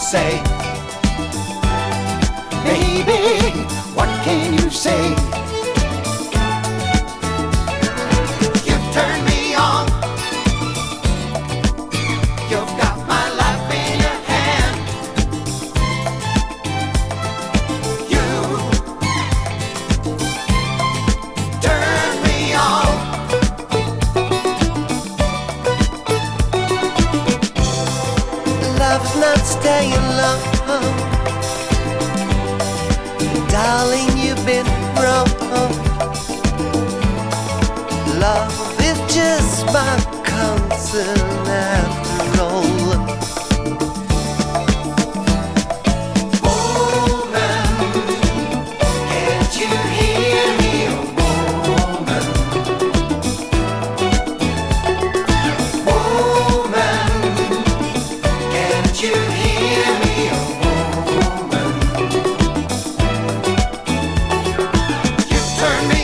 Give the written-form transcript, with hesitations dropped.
say? Baby, what can you say? You've turned me on. You've got my life in your hand. You turn me on. Love's not staying long, darling, you've been wrong. Love is just my concern after all. Woman, can't you hear me, woman? Woman, can't you hear me, woman? You turn me